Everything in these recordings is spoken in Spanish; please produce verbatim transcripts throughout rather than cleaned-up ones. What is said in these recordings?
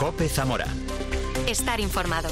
COPE Zamora. Estar informado.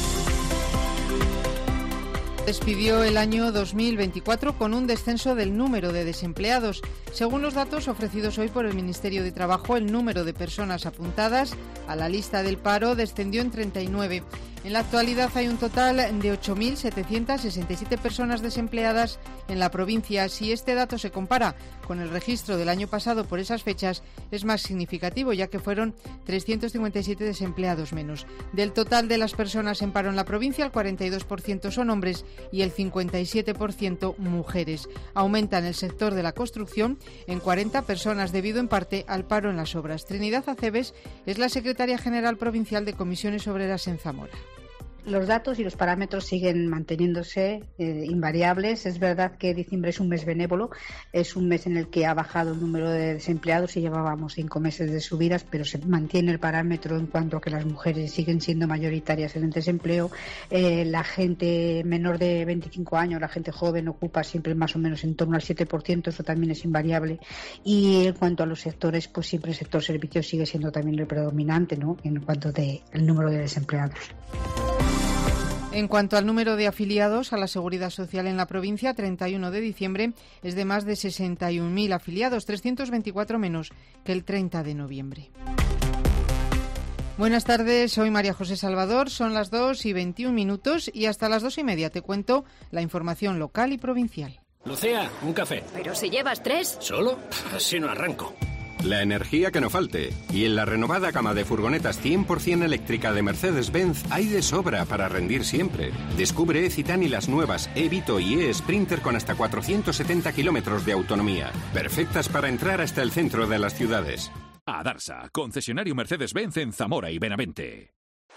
Despidió el año dos mil veinticuatro con un descenso del número de desempleados. Según los datos ofrecidos hoy por el Ministerio de Trabajo, el número de personas apuntadas a la lista del paro descendió en treinta y nueve. En la actualidad hay un total de ocho mil setecientas sesenta y siete personas desempleadas en la provincia. Si este dato se compara con el registro del año pasado por esas fechas, es más significativo, ya que fueron trescientos cincuenta y siete desempleados menos. Del total de las personas en paro en la provincia, el cuarenta y dos por ciento son hombres y el cincuenta y siete por ciento mujeres. Aumenta en el sector de la construcción en cuarenta personas debido en parte al paro en las obras. Trinidad Aceves es la secretaria general provincial de Comisiones Obreras en Zamora. Los datos y los parámetros siguen manteniéndose eh, invariables. Es verdad que diciembre es un mes benévolo, es un mes en el que ha bajado el número de desempleados y llevábamos cinco meses de subidas, pero se mantiene el parámetro en cuanto a que las mujeres siguen siendo mayoritarias en el desempleo. Eh, la gente menor de veinticinco años, la gente joven, ocupa siempre más o menos en torno al siete por ciento, eso también es invariable. Y en cuanto a los sectores, pues siempre el sector servicios sigue siendo también el predominante, ¿no?, en cuanto de el número de desempleados. En cuanto al número de afiliados a la Seguridad Social en la provincia, treinta y uno de diciembre es de más de sesenta y un mil afiliados, trescientos veinticuatro menos que el treinta de noviembre. Buenas tardes, soy María José Salvador, son las dos y veintiún minutos y hasta las dos y media te cuento la información local y provincial. Lucía, un café. Pero si llevas tres. ¿Solo? Así no arranco. La energía que no falte. Y en la renovada gama de furgonetas cien por ciento eléctrica de Mercedes-Benz hay de sobra para rendir siempre. Descubre E-Citan y las nuevas E-Vito y E-Sprinter con hasta cuatrocientos setenta kilómetros de autonomía. Perfectas para entrar hasta el centro de las ciudades. Adarsa, concesionario Mercedes-Benz en Zamora y Benavente.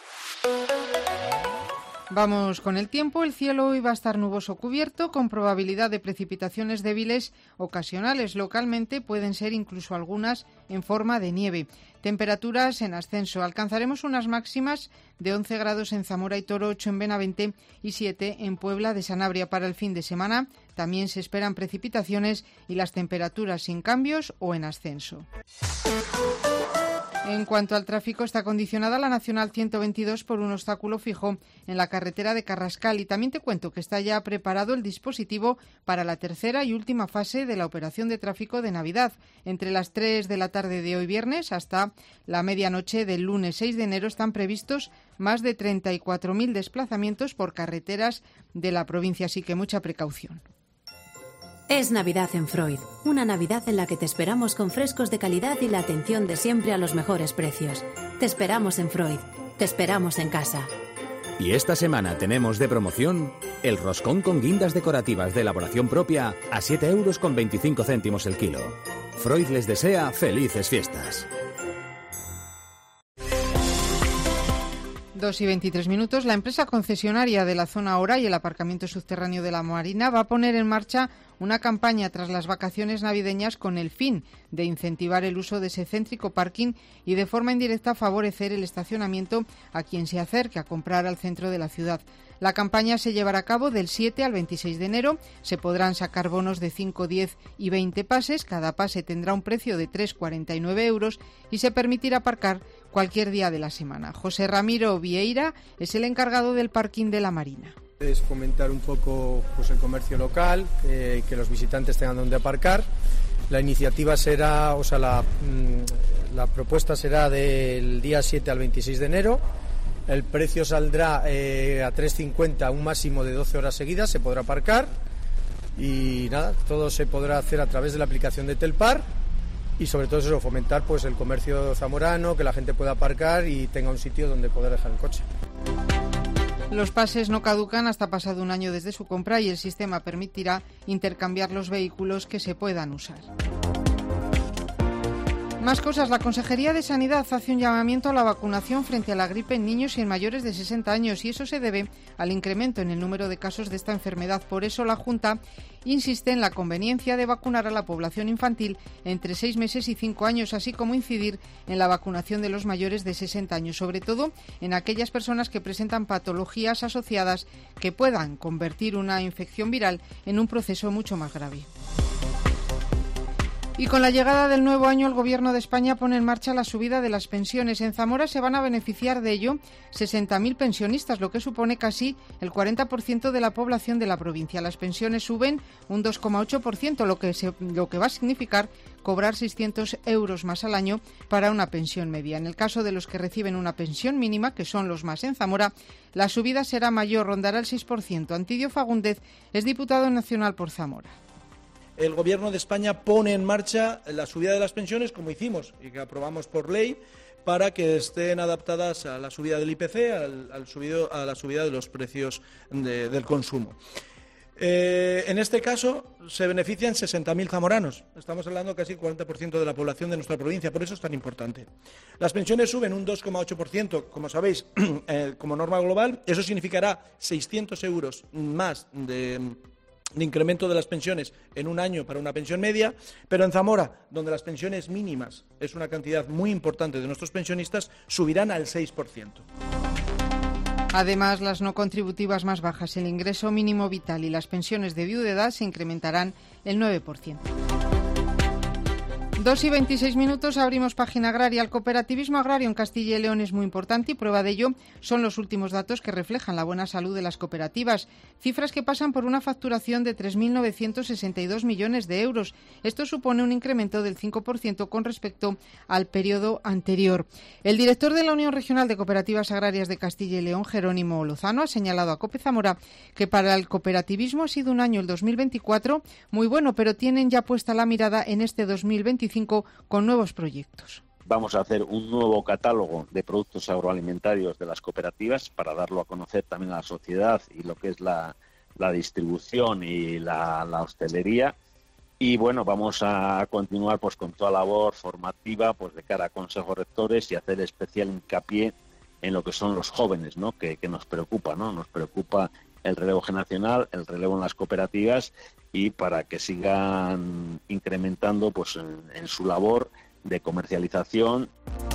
Vamos con el tiempo. El cielo hoy va a estar nuboso cubierto, con probabilidad de precipitaciones débiles ocasionales. Localmente pueden ser incluso algunas en forma de nieve. Temperaturas en ascenso. Alcanzaremos unas máximas de once grados en Zamora y Toro, ocho en Benavente y siete en Puebla de Sanabria. Para el fin de semana también se esperan precipitaciones y las temperaturas sin cambios o en ascenso. En cuanto al tráfico, está condicionada la Nacional ciento veintidós por un obstáculo fijo en la carretera de Carrascal. Y también te cuento que está ya preparado el dispositivo para la tercera y última fase de la operación de tráfico de Navidad. Entre las tres de la tarde de hoy viernes hasta la medianoche del lunes seis de enero están previstos más de treinta y cuatro mil desplazamientos por carreteras de la provincia, así que mucha precaución. Es Navidad en Freud, una Navidad en la que te esperamos con frescos de calidad y la atención de siempre a los mejores precios. Te esperamos en Freud, te esperamos en casa. Y esta semana tenemos de promoción el roscón con guindas decorativas de elaboración propia a siete euros con veinticinco céntimos el kilo. Freud les desea felices fiestas. Dos y veintitrés minutos. La empresa concesionaria de la zona Hora y el aparcamiento subterráneo de la Marina va a poner en marcha una campaña tras las vacaciones navideñas con el fin de incentivar el uso de ese céntrico parking y de forma indirecta favorecer el estacionamiento a quien se acerque a comprar al centro de la ciudad. La campaña se llevará a cabo del siete al veintiséis de enero. Se podrán sacar bonos de cinco, diez y veinte pases. Cada pase tendrá un precio de tres coma cuarenta y nueve euros y se permitirá aparcar cualquier día de la semana. José Ramiro Vieira es el encargado del parking de la Marina. Es fomentar un poco pues, el comercio local, eh, que los visitantes tengan donde aparcar. La iniciativa será, o sea, la, mmm, la propuesta será del día siete al veintiséis de enero. El precio saldrá eh, a tres cincuenta, un máximo de doce horas seguidas, se podrá aparcar. Y nada, todo se podrá hacer a través de la aplicación de Telpar. Y sobre todo eso, fomentar pues el comercio zamorano, que la gente pueda aparcar y tenga un sitio donde poder dejar el coche. Los pases no caducan hasta pasado un año desde su compra y el sistema permitirá intercambiar los vehículos que se puedan usar. Más cosas. La Consejería de Sanidad hace un llamamiento a la vacunación frente a la gripe en niños y en mayores de sesenta años y eso se debe al incremento en el número de casos de esta enfermedad. Por eso la Junta insiste en la conveniencia de vacunar a la población infantil entre seis meses y cinco años, así como incidir en la vacunación de los mayores de sesenta años, sobre todo en aquellas personas que presentan patologías asociadas que puedan convertir una infección viral en un proceso mucho más grave. Y con la llegada del nuevo año, el Gobierno de España pone en marcha la subida de las pensiones. En Zamora se van a beneficiar de ello sesenta mil pensionistas, lo que supone casi el cuarenta por ciento de la población de la provincia. Las pensiones suben un dos coma ocho por ciento, lo que, se, lo que va a significar cobrar seiscientos euros más al año para una pensión media. En el caso de los que reciben una pensión mínima, que son los más en Zamora, la subida será mayor, rondará el seis por ciento. Antidio Fagúndez es diputado nacional por Zamora. El Gobierno de España pone en marcha la subida de las pensiones, como hicimos y que aprobamos por ley, para que estén adaptadas a la subida del I P C, al, al subido, a la subida de los precios de, del consumo. Eh, en este caso se benefician sesenta mil zamoranos. Estamos hablando casi del cuarenta por ciento de la población de nuestra provincia, por eso es tan importante. Las pensiones suben un dos coma ocho por ciento, como sabéis, eh, como norma global. Eso significará seiscientos euros más de... de incremento de las pensiones en un año para una pensión media, pero en Zamora, donde las pensiones mínimas es una cantidad muy importante de nuestros pensionistas, subirán al seis por ciento. Además, las no contributivas más bajas, el ingreso mínimo vital y las pensiones de viudedad se incrementarán el nueve por ciento. Dos y veintiséis minutos, abrimos página agraria. El cooperativismo agrario en Castilla y León es muy importante y prueba de ello son los últimos datos que reflejan la buena salud de las cooperativas. Cifras que pasan por una facturación de tres mil novecientos sesenta y dos millones de euros. Esto supone un incremento del cinco por ciento con respecto al periodo anterior. El director de la Unión Regional de Cooperativas Agrarias de Castilla y León, Jerónimo Lozano, ha señalado a COPE Zamora que para el cooperativismo ha sido un año, el dos mil veinticuatro, muy bueno, pero tienen ya puesta la mirada en este dos mil veinticinco con nuevos proyectos. Vamos a hacer un nuevo catálogo de productos agroalimentarios de las cooperativas para darlo a conocer también a la sociedad y lo que es la, la distribución y la, la hostelería. Y bueno, vamos a continuar pues con toda labor formativa pues de cara a consejos rectores y hacer especial hincapié en lo que son los jóvenes, ¿no? que, que nos preocupa, ¿no? Nos preocupa el relevo generacional, el relevo en las cooperativas y para que sigan incrementando pues en, en su labor de comercialización.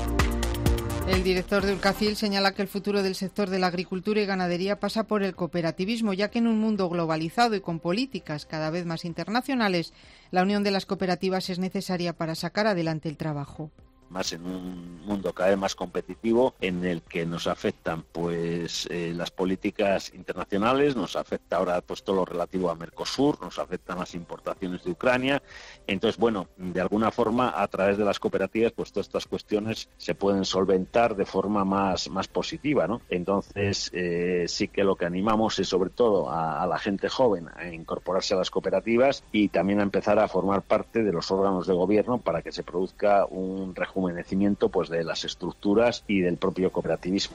El director de Urcacil señala que el futuro del sector de la agricultura y ganadería pasa por el cooperativismo, ya que en un mundo globalizado y con políticas cada vez más internacionales, la unión de las cooperativas es necesaria para sacar adelante el trabajo. Más en un mundo cada vez más competitivo en el que nos afectan pues eh, las políticas internacionales, nos afecta ahora pues todo lo relativo a Mercosur, nos afectan las importaciones de Ucrania. Entonces, bueno, de alguna forma a través de las cooperativas pues todas estas cuestiones se pueden solventar de forma más, más positiva, ¿no? Entonces eh, sí que lo que animamos es sobre todo a, a la gente joven a incorporarse a las cooperativas y también a empezar a formar parte de los órganos de gobierno para que se produzca un rejuvenecimiento pues de las estructuras y del propio cooperativismo.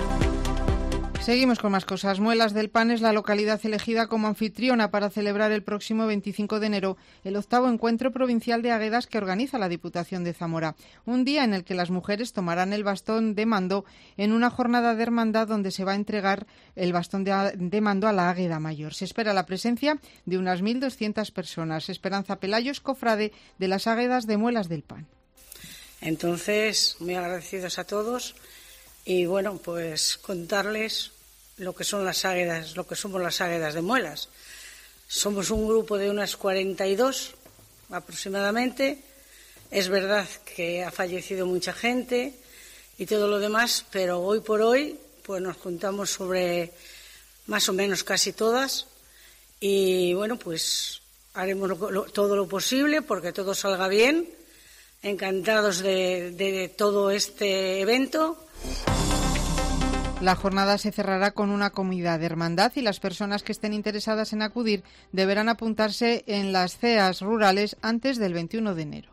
Seguimos con más cosas. Muelas del Pan es la localidad elegida como anfitriona para celebrar el próximo veinticinco de enero el octavo encuentro provincial de Águedas que organiza la Diputación de Zamora. Un día en el que las mujeres tomarán el bastón de mando en una jornada de hermandad donde se va a entregar el bastón de, de mando a la Águeda Mayor. Se espera la presencia de unas mil doscientas personas. Esperanza Pelayos, cofrade de las Águedas de Muelas del Pan. Entonces, muy agradecidos a todos. Y bueno, pues contarles lo que son las águedas, lo que somos las águedas de Muelas. Somos un grupo de unas cuarenta y dos aproximadamente. Es verdad que ha fallecido mucha gente y todo lo demás, pero hoy por hoy pues nos juntamos sobre más o menos casi todas y bueno, pues haremos lo, lo, todo lo posible porque todo salga bien. Encantados de, de todo este evento. La jornada se cerrará con una comida de hermandad y las personas que estén interesadas en acudir deberán apuntarse en las C E As rurales antes del veintiuno de enero.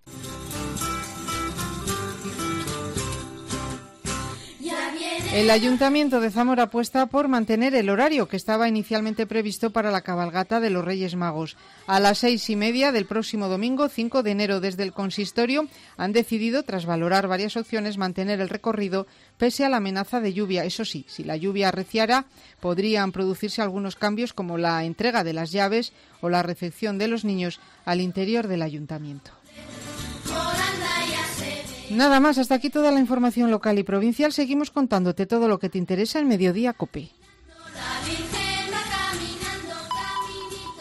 El Ayuntamiento de Zamora apuesta por mantener el horario que estaba inicialmente previsto para la cabalgata de los Reyes Magos. A las seis y media del próximo domingo, cinco de enero, desde el consistorio han decidido, tras valorar varias opciones, mantener el recorrido pese a la amenaza de lluvia. Eso sí, si la lluvia arreciara, podrían producirse algunos cambios como la entrega de las llaves o la recepción de los niños al interior del Ayuntamiento. Nada más, hasta aquí toda la información local y provincial. Seguimos contándote todo lo que te interesa en Mediodía COPE.